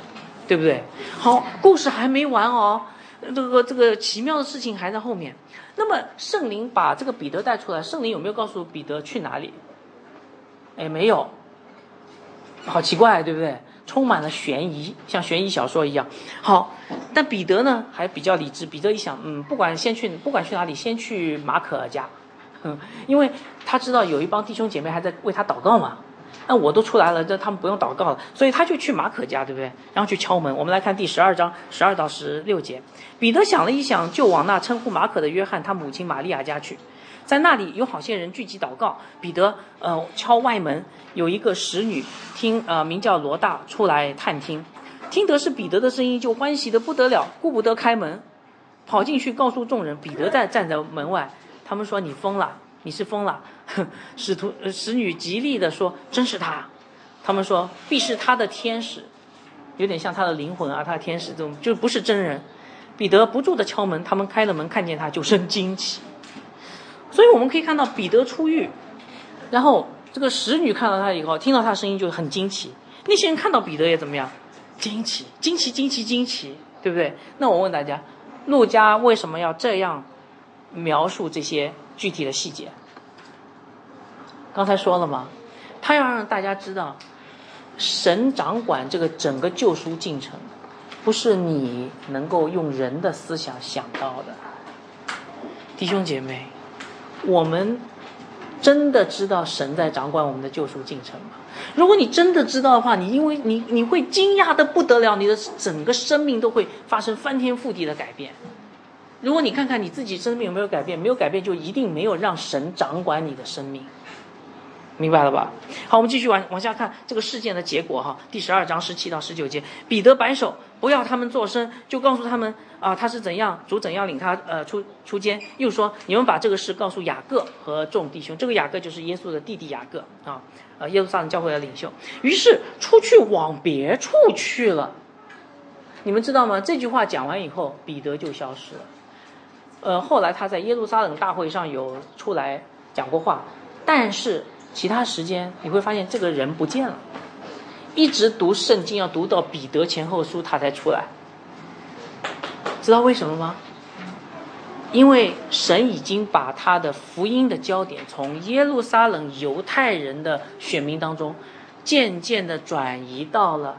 对不对？好，故事还没完哦，这个这个奇妙的事情还在后面。那么圣灵把这个彼得带出来，圣灵有没有告诉彼得去哪里？哎，没有，好奇怪，对不对？充满了悬疑，像悬疑小说一样。好，但彼得呢还比较理智。彼得一想，嗯，不管先去，不管去哪里，先去马可家，嗯，因为他知道有一帮弟兄姐妹还在为他祷告嘛。那我都出来了，这他们不用祷告了，所以他就去马可家，对不对？然后去敲门。我们来看第十二章十二到十六节。彼得想了一想，就往那称呼马可的约翰他母亲玛利亚家去。在那里有好些人聚集祷告，彼得呃敲外门，有一个使女听呃名叫罗大出来探听，听得是彼得的声音，就欢喜得不得了，顾不得开门，跑进去告诉众人，彼得在站在门外。他们说你疯了，你是疯了。使徒呃使女极力的说真是他。他们说必是他的天使，有点像他的灵魂啊，他的天使这种，就不是真人。彼得不住的敲门，他们开了门，看见他就生惊奇。所以我们可以看到彼得出狱，然后这个使女看到他以后，听到他的声音就很惊奇。那些人看到彼得也怎么样？惊奇，惊奇，惊奇，惊奇，对不对？那我问大家，路加为什么要这样描述这些具体的细节？刚才说了嘛，他要让大家知道，神掌管这个整个救赎进程，不是你能够用人的思想想到的。弟兄姐妹，我们真的知道神在掌管我们的救赎进程吗？如果你真的知道的话，你因为你你会惊讶的不得了，你的整个生命都会发生翻天覆地的改变。如果你看看你自己生命有没有改变，没有改变就一定没有让神掌管你的生命，明白了吧？好，我们继续往往下看这个事件的结果哈。第十二章十七到十九节，彼得摆手不要他们作声，就告诉他们啊、呃，他是怎样，主怎样领他呃出出监，又说你们把这个事告诉雅各和众弟兄。这个雅各就是耶稣的弟弟雅各啊，呃耶路撒冷教会的领袖。于是出去往别处去了。你们知道吗？这句话讲完以后，彼得就消失了。呃，后来他在耶路撒冷大会上有出来讲过话，但是其他时间你会发现这个人不见了，一直读圣经要读到彼得前后书他才出来。知道为什么吗？因为神已经把他的福音的焦点从耶路撒冷犹太人的选民当中渐渐的转移到了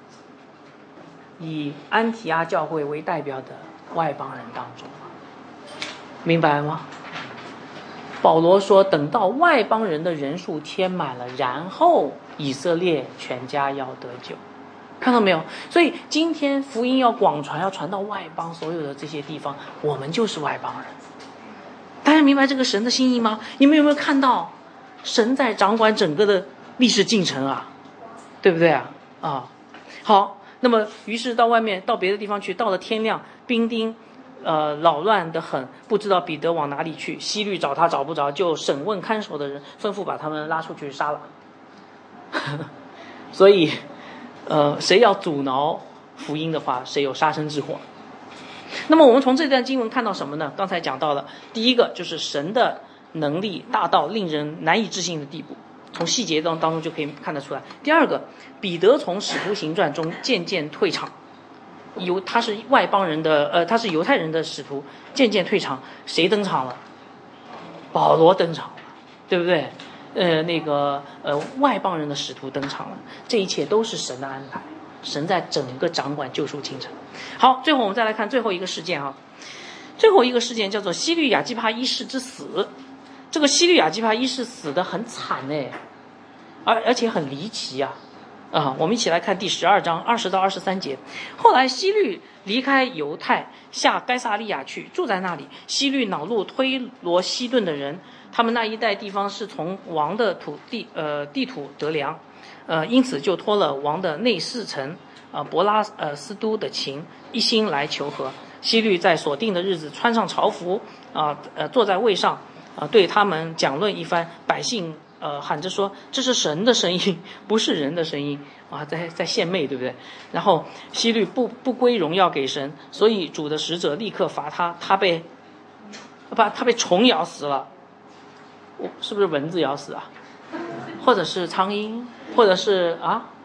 以安提阿教会为代表的外邦人当中，明白吗？保罗说等到外邦人的人数填满了，然后以色列全家要得救。看到没有？所以今天福音要广传，要传到外邦所有的这些地方，我们就是外邦人。大家明白这个神的心意吗？你们有没有看到神在掌管整个的历史进程啊？对不对啊？啊，好，那么于是到外面到别的地方去，到了天亮，兵丁呃，扰乱得很，不知道彼得往哪里去。希律找他找不着，就审问看守的人，吩咐把他们拉出去杀了。所以，呃，谁要阻挠福音的话，谁有杀身之祸。那么我们从这段经文看到什么呢？刚才讲到了，第一个就是神的能力大到令人难以置信的地步，从细节当当中就可以看得出来。第二个，彼得从使徒行传中渐渐退场。犹他是外邦人的，呃，他是犹太人的使徒，渐渐退场，谁登场了？保罗登场了，对不对？呃，那个呃，外邦人的使徒登场了，这一切都是神的安排，神在整个掌管救赎进程。好，最后我们再来看最后一个事件啊，最后一个事件叫做西律亚基帕一世之死。这个西律亚基帕一世死得很惨哎，而而且很离奇啊。啊，我们一起来看第十二章二十到二十三节。后来希律离开犹太，下该撒利亚去，住在那里。希律恼怒推罗西顿的人，他们那一带地方是从王的土地呃地土得粮，呃，因此就托了王的内侍臣呃伯拉呃斯都的情，一心来求和。希律在所定的日子穿上朝服啊呃坐在位上啊、呃、对他们讲论一番，百姓。呃，喊着说这是神的声音，不是人的声音啊，在在献媚，对不对？然后希律不不归荣耀给神，所以主的使者立刻罚他，他被把他被虫咬死了，是不是蚊子咬死啊？或者是苍蝇，或者是啊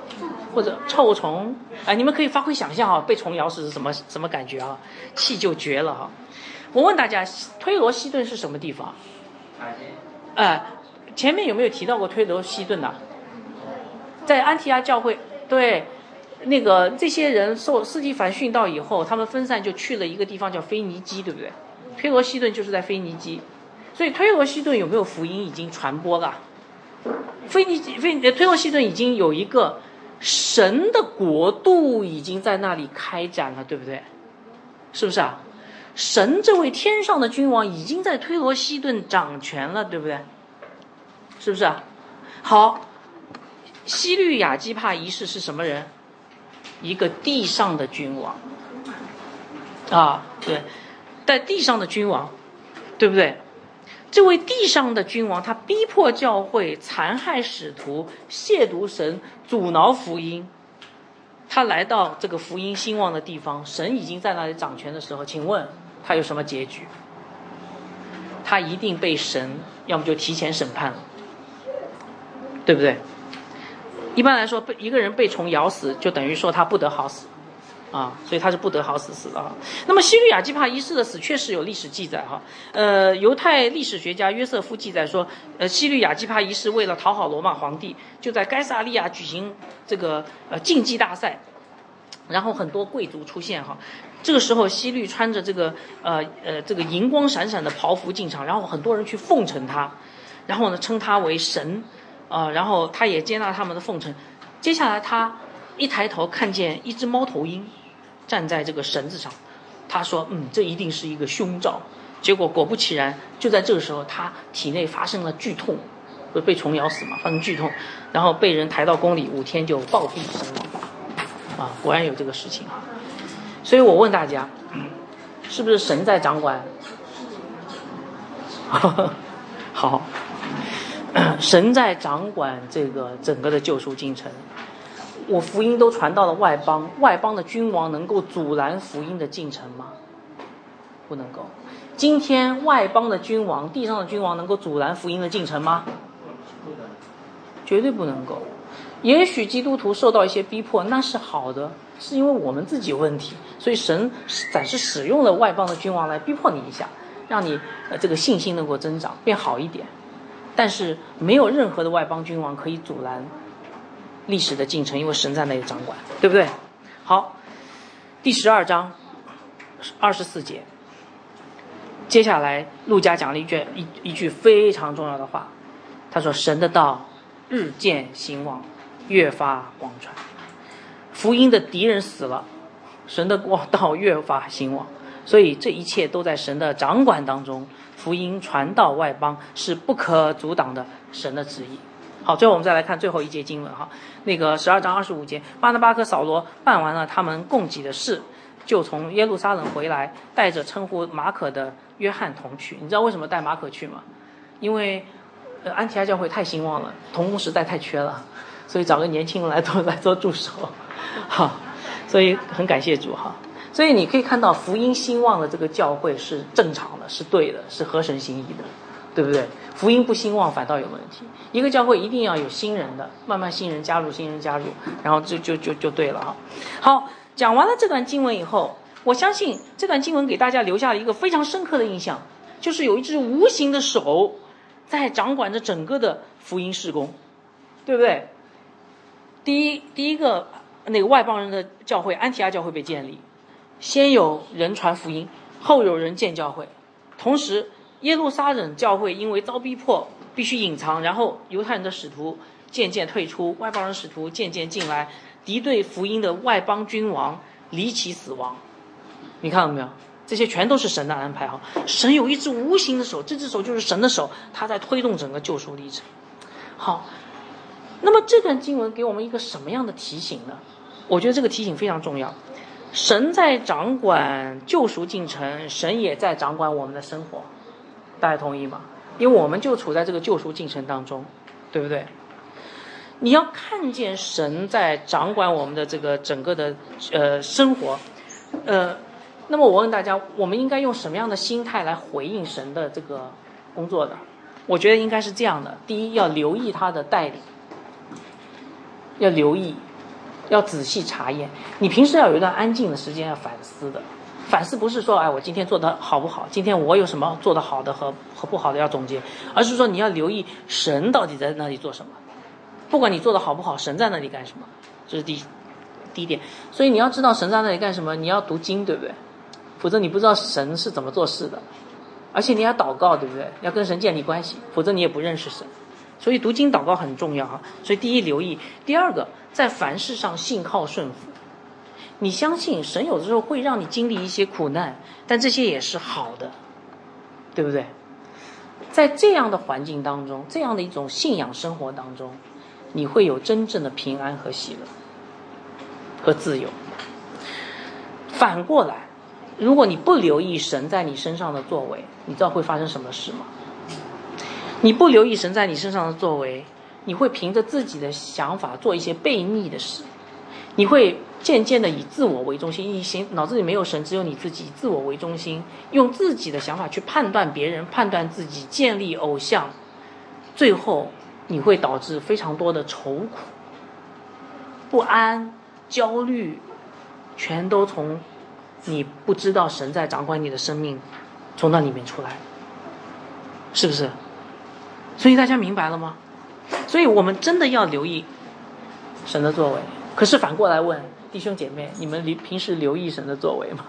或者臭虫，哎，你们可以发挥想象啊，被虫咬死是什么什么感觉啊？气就绝了哈。我问大家，推罗西顿是什么地方？哎、呃，前面有没有提到过推罗西顿的？在安提阿教会，对，那个这些人受斯蒂凡殉道以后，他们分散就去了一个地方叫腓尼基，对不对？推罗西顿就是在腓尼基，所以推罗西顿有没有福音已经传播了？腓尼基、腓推罗西顿已经有一个神的国度已经在那里开展了，对不对？是不是啊？神这位天上的君王已经在推罗西顿掌权了，对不对？是不是啊？好，西律亚基帕一世是什么人？一个地上的君王啊，对，在地上的君王，对不对？这位地上的君王，他逼迫教会，残害使徒，亵渎神，阻挠福音。他来到这个福音兴旺的地方，神已经在那里掌权的时候，请问他有什么结局？他一定被神要么就提前审判了，对不对？一般来说，被一个人被虫咬死，就等于说他不得好死啊，所以他是不得好死死的啊。那么西律亚基帕一世的死确实有历史记载哈，呃，犹太历史学家约瑟夫记载说，呃，西律亚基帕一世为了讨好罗马皇帝，就在该萨利亚举行这个呃竞技大赛，然后很多贵族出现哈。这个时候，西律穿着这个呃呃这个银光闪闪的袍服进场，然后很多人去奉承他，然后呢称他为神。呃，然后他也接纳他们的奉承。接下来他一抬头看见一只猫头鹰站在这个绳子上，他说嗯这一定是一个凶兆。结果果不其然，就在这个时候他体内发生了剧痛，不是被虫咬死嘛，发生剧痛，然后被人抬到宫里，五天就暴毙身亡啊，果然有这个事情啊。所以我问大家，是不是神在掌管？好，神在掌管这个整个的救赎进程。我福音都传到了外邦，外邦的君王能够阻拦福音的进程吗？不能够。今天外邦的君王，地上的君王能够阻拦福音的进程吗？绝对不能够。也许基督徒受到一些逼迫，那是好的，是因为我们自己有问题，所以神暂时使用了外邦的君王来逼迫你一下，让你呃这个信心能够增长，变好一点。但是没有任何的外邦君王可以阻拦历史的进程，因为神在那里掌管，对不对？好，第十二章二十四节，接下来路加讲了一句一一句非常重要的话，他说：“神的道日渐兴旺，越发广传。”福音的敌人死了，神的道越发兴旺，所以这一切都在神的掌管当中。福音传到外邦是不可阻挡的神的旨意。好，最后我们再来看最后一节经文哈，那个十二章二十五节，巴拿巴和扫罗办完了他们供给的事，就从耶路撒冷回来，带着称呼马可的约翰同去。你知道为什么带马可去吗？因为呃安提阿教会太兴旺了，同工实在太缺了，所以找个年轻人来做来做助手。好，所以很感谢主哈。所以你可以看到福音兴旺的这个教会是正常的，是对的，是合神心意的，对不对？福音不兴旺反倒有问题。一个教会一定要有新人的，慢慢新人加入，新人加入，然后就就就就对了哈。好，讲完了这段经文以后，我相信这段经文给大家留下了一个非常深刻的印象，就是有一只无形的手在掌管着整个的福音事工，对不对？第一，第一个那个外邦人的教会安提阿教会被建立。先有人传福音，后有人建教会。同时耶路撒冷教会因为遭逼迫必须隐藏，然后犹太人的使徒渐渐退出，外邦人使徒渐渐进来，敌对福音的外邦君王离奇死亡。你看到没有？这些全都是神的安排哈。神有一只无形的手，这只手就是神的手，他在推动整个救赎历程。好，那么这段经文给我们一个什么样的提醒呢？我觉得这个提醒非常重要。神在掌管救赎进程，神也在掌管我们的生活，大家同意吗？因为我们就处在这个救赎进程当中，对不对？你要看见神在掌管我们的这个整个的呃生活，呃，那么我问大家，我们应该用什么样的心态来回应神的这个工作的？我觉得应该是这样的：第一，要留意他的带领，要留意要仔细查验。你平时要有一段安静的时间要反思的。反思不是说哎我今天做的好不好，今天我有什么做的好的和和不好的要总结，而是说你要留意神到底在那里做什么。不管你做的好不好，神在那里干什么，这是第一第一点。所以你要知道神在那里干什么，你要读经，对不对？否则你不知道神是怎么做事的。而且你要祷告，对不对？要跟神建立关系，否则你也不认识神。所以读经祷告很重要啊。所以第一留意，第二个在凡事上信靠顺服。你相信神有的时候会让你经历一些苦难，但这些也是好的，对不对？在这样的环境当中，这样的一种信仰生活当中，你会有真正的平安和喜乐和自由。反过来，如果你不留意神在你身上的作为，你知道会发生什么事吗？你不留意神在你身上的作为，你会凭着自己的想法做一些悖逆的事，你会渐渐的以自我为中心，你心脑子里没有神，只有你自己，以自我为中心，用自己的想法去判断别人，判断自己，建立偶像，最后你会导致非常多的愁苦、不安、焦虑，全都从你不知道神在掌管你的生命从那里面出来，是不是？所以大家明白了吗？所以我们真的要留意神的作为。可是反过来问弟兄姐妹，你们平时留意神的作为吗？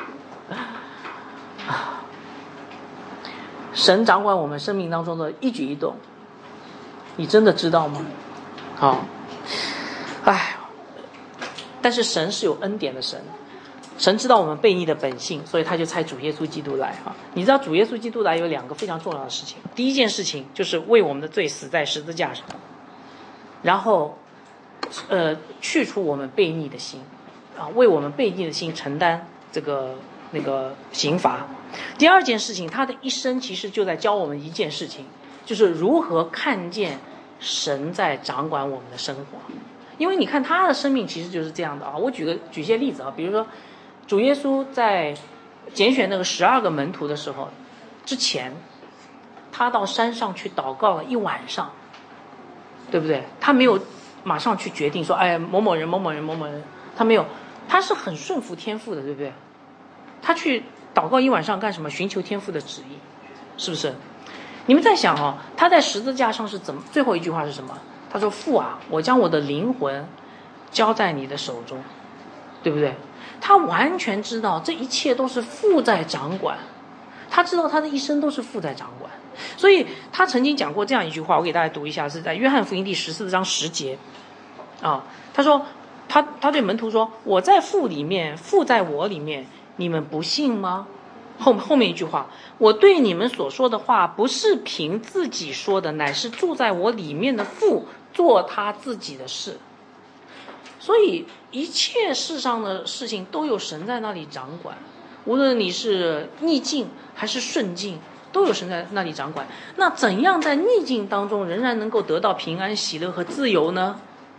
神掌管我们生命当中的一举一动，你真的知道吗？好，哎，但是神是有恩典的神，神知道我们悖逆的本性，所以他就差主耶稣基督来啊！你知道主耶稣基督来有两个非常重要的事情，第一件事情就是为我们的罪死在十字架上，然后呃，去除我们悖逆的心，啊，为我们悖逆的心承担这个那个刑罚。第二件事情，他的一生其实就在教我们一件事情，就是如何看见神在掌管我们的生活。因为你看他的生命其实就是这样的啊。我举个举些例子啊，比如说主耶稣在拣选那个十二个门徒的时候，之前他到山上去祷告了一晚上，对不对？他没有马上去决定说，哎，某某人某某人某某人，他没有，他是很顺服天父的，对不对？他去祷告一晚上干什么？寻求天父的旨意，是不是？你们在想啊、哦，他在十字架上是怎么？最后一句话是什么？他说：“父啊，我将我的灵魂交在你的手中，对不对？”他完全知道这一切都是父在掌管，他知道他的一生都是父在掌管。所以他曾经讲过这样一句话，我给大家读一下，是在约翰福音第十四章十节啊。他说他他对门徒说：“我在父里面，父在我里面，你们不信吗？”后后面一句话，我对你们所说的话不是凭自己说的，乃是住在我里面的父做他自己的事。所以一切世上的事情都有神在那里掌管，无论你是逆境还是顺境，都有神在那里掌管。那怎样在逆境当中仍然能够得到平安、喜乐和自由呢？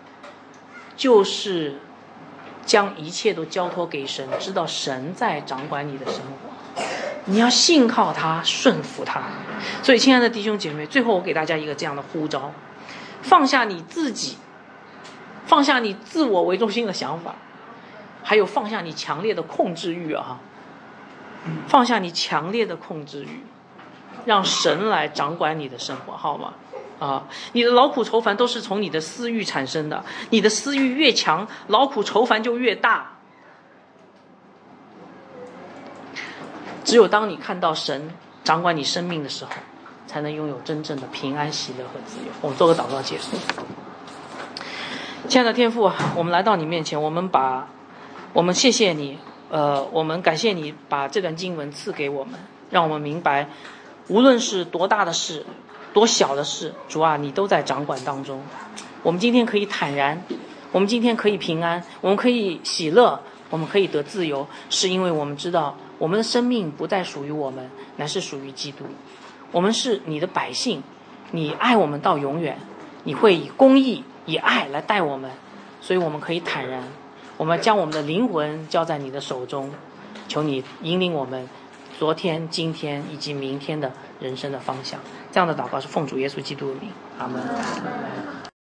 就是将一切都交托给神，知道神在掌管你的生活，你要信靠他，顺服他。所以亲爱的弟兄姐妹，最后我给大家一个这样的呼召，放下你自己，放下你自我为中心的想法，还有放下你强烈的控制欲啊，放下你强烈的控制欲，让神来掌管你的生活，好吗？啊，你的劳苦愁烦都是从你的私欲产生的，你的私欲越强，劳苦愁烦就越大。只有当你看到神掌管你生命的时候，才能拥有真正的平安、喜乐和自由。我们做个祷告结束。亲爱的天父，我们来到你面前，我们把我们谢谢你，呃，我们感谢你把这段经文赐给我们，让我们明白，无论是多大的事，多小的事，主啊，你都在掌管当中。我们今天可以坦然，我们今天可以平安，我们可以喜乐，我们可以得自由，是因为我们知道我们的生命不再属于我们，乃是属于基督。我们是你的百姓，你爱我们到永远，你会以公义以爱来待我们，所以我们可以坦然，我们将我们的灵魂交在你的手中，求你引领我们昨天、今天以及明天的人生的方向。这样的祷告是奉主耶稣基督的名，阿们。